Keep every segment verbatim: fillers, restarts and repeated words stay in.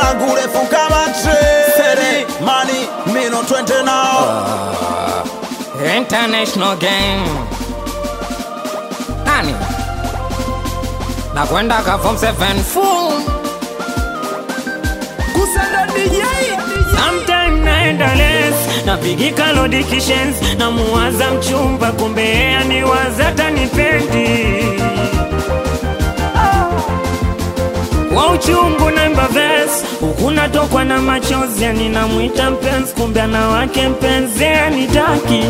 langu refu kama treni. Money, mino twende nao. uh, International gang nani na kwenda ka form seven full Kusanda D J. Sometime naenda less, napigika load kitchens, na muwaza mchumba kumbe aniwaza tanipendi. Kwa uchungu naimba verse, huku natokwa na machozi, yani namuita mpenzi kumbe ana wake mpenzi anitaki.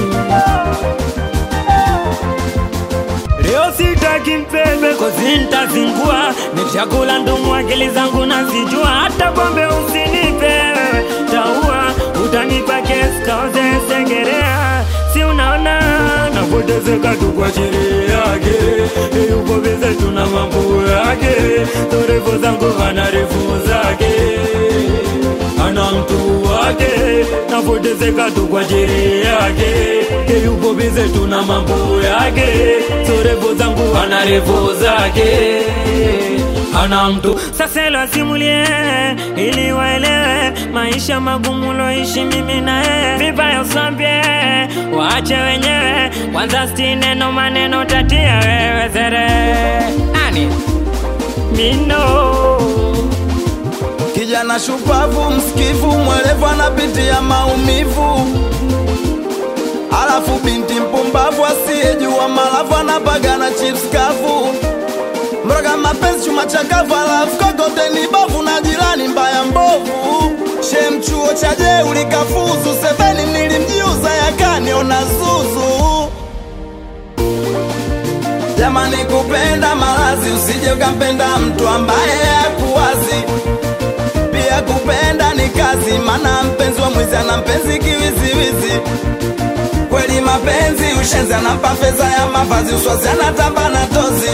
Leo sitaki mpembe kozi nitazingua, ni chakula ndomo akili zangu nazijua, hata pombe usinipe taua, utanipa kesi kauze sengerea. Si unaona napotezeka tu kwa chini yake, yuko bize tuna mambo yake, torefu zangu ana refu zake, ana mtu wake. Napotezeka tu kwa chini yake, yuko bize tuna mambo yake, torefu zangu ana refu zake, ana mtu. Sasa ilo asimulie ili waelewe maisha magumu loishi mimi na yeye. Vibaya usambie waache wenyewe, kwanza sti neno maneno tatia wewe zere. nani Mino Kijana shupavu msikivu mwelevu anapitia maumivu, alafu binti mpumbavu asiyejua malavu anapaga na chips kavu. Mroga mapenzi chuma chakavu, alafu kokote ni bavu na jirani mbaya mbovu. Shem chuo cha je ulikafuzu, seveni nilimjiuza yakaniona zuzu. Jamani kupenda malazi, usije ukampenda mtu ambaye hakuwazi. Pia kupenda ni kazi, mana mpenzi wa mwizi ana mpenzi kiwiziwizi. Kweli mapenzi ushenzi, anampa fedha ya mavazi, uswazi anatamba na tozi.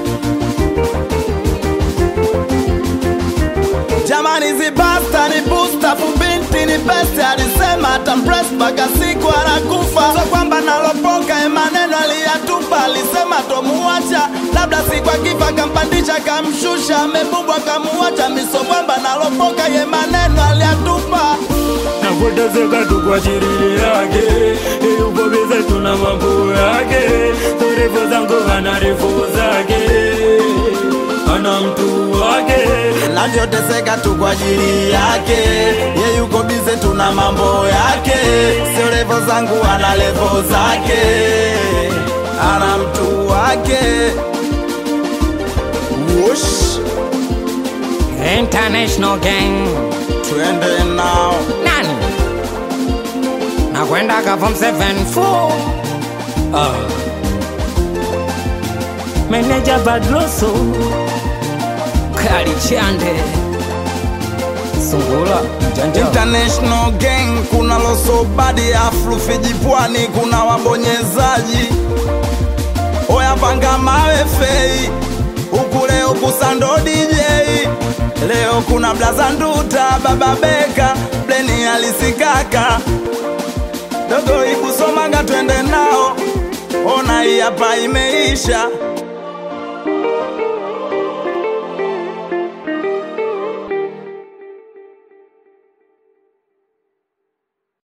Jamani zibasta ni booster, binti ni best, alisema atampress mpaka siku anakufa. So kwamba nalopoka maneno aliyatupa, alisema tomuacha, labda siku akifa kampandisha kamshusha, amebubwa kamuacha. Miso kwamba nalopoka ye maneno aliyatupa. napotezeka tu kwa chini yake, yuko bize tuna mambo yake, torefu zangu ana refu zake, ana mtu wake. Navyoteseka tu kwa ajili yake, ye yuko bize tuna mambo yake, sio levo zangu ana levo zake, ana mtu wake. Whoosh. International gang Twende nao. nani na kwenda ka form seven full uh. Meneja Badroso Kali Chande Sungula Janja International gang, kuna loso badi aflu Fiji pwani, kuna wabonyezaji. Oya panga mawe fei, huku leo kusando D J. Leo kuna blaza nduta, baba beka, bleni alisikaka. Dogo ibu somanga twende nao, ona hii hapa imeisha.